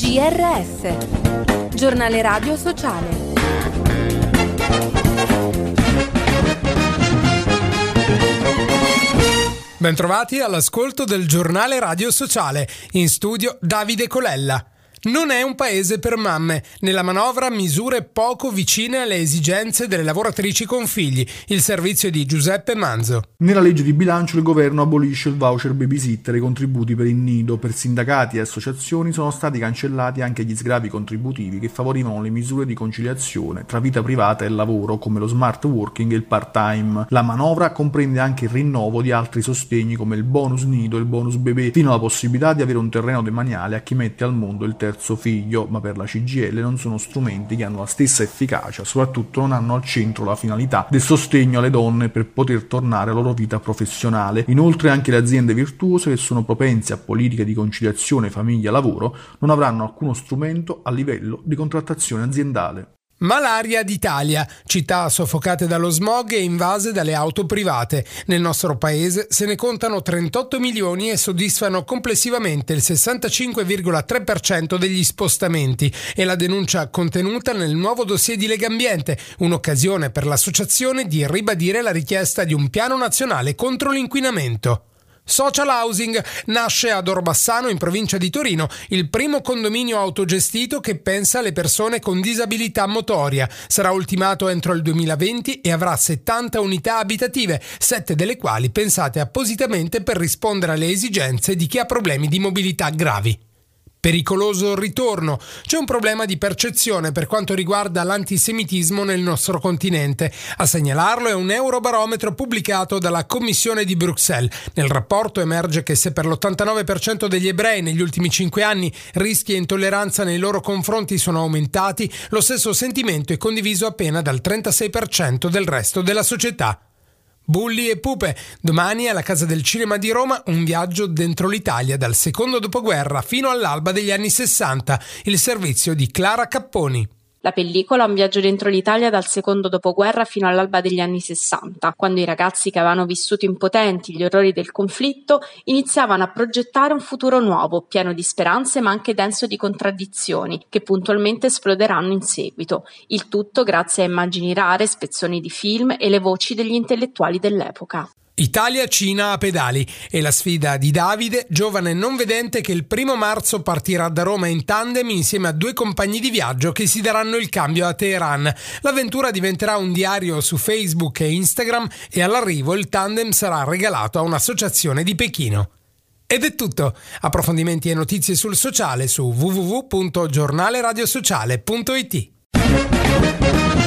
GRS, Giornale Radio Sociale. Bentrovati all'ascolto del Giornale Radio Sociale, in studio Davide Colella. Non è un paese per mamme. Nella manovra misure poco vicine alle esigenze delle lavoratrici con figli. Il servizio di Giuseppe Manzo. Nella legge di bilancio il governo abolisce il voucher babysitter e i contributi per il nido. Per sindacati e associazioni sono stati cancellati anche gli sgravi contributivi che favorivano le misure di conciliazione tra vita privata e lavoro, come lo smart working e il part-time. La manovra comprende anche il rinnovo di altri sostegni come il bonus nido e il bonus bebè, fino alla possibilità di avere un terreno demaniale a chi mette al mondo il terzo figlio, ma per la CGIL non sono strumenti che hanno la stessa efficacia, soprattutto non hanno al centro la finalità del sostegno alle donne per poter tornare alla loro vita professionale. Inoltre anche le aziende virtuose che sono propense a politiche di conciliazione famiglia-lavoro non avranno alcuno strumento a livello di contrattazione aziendale. Malaria d'Italia, città soffocate dallo smog e invase dalle auto private. Nel nostro paese se ne contano 38 milioni e soddisfano complessivamente il 65,3% degli spostamenti. È la denuncia contenuta nel nuovo dossier di Legambiente, un'occasione per l'associazione di ribadire la richiesta di un piano nazionale contro l'inquinamento. Social Housing nasce ad Orbassano in provincia di Torino, il primo condominio autogestito che pensa alle persone con disabilità motoria. Sarà ultimato entro il 2020 e avrà 70 unità abitative, 7 delle quali pensate appositamente per rispondere alle esigenze di chi ha problemi di mobilità gravi. Pericoloso ritorno. C'è un problema di percezione per quanto riguarda l'antisemitismo nel nostro continente. A segnalarlo è un eurobarometro pubblicato dalla Commissione di Bruxelles. Nel rapporto emerge che se per l'89% degli ebrei negli ultimi 5 anni rischi e intolleranza nei loro confronti sono aumentati, lo stesso sentimento è condiviso appena dal 36% del resto della società. Bulli e pupe. Domani alla Casa del Cinema di Roma un viaggio dentro l'Italia dal secondo dopoguerra fino all'alba degli anni 60, il servizio di Clara Capponi. La pellicola è un viaggio dentro l'Italia dal secondo dopoguerra fino all'alba degli anni 60, quando i ragazzi che avevano vissuto impotenti gli orrori del conflitto iniziavano a progettare un futuro nuovo, pieno di speranze ma anche denso di contraddizioni, che puntualmente esploderanno in seguito. Il tutto grazie a immagini rare, spezzoni di film e le voci degli intellettuali dell'epoca. Italia-Cina a pedali è la sfida di Davide, giovane non vedente che il 1 marzo partirà da Roma in tandem insieme a 2 compagni di viaggio che si daranno il cambio a Teheran. L'avventura diventerà un diario su Facebook e Instagram e all'arrivo il tandem sarà regalato a un'associazione di Pechino. Ed è tutto. Approfondimenti e notizie sul sociale su www.giornaleradiosociale.it.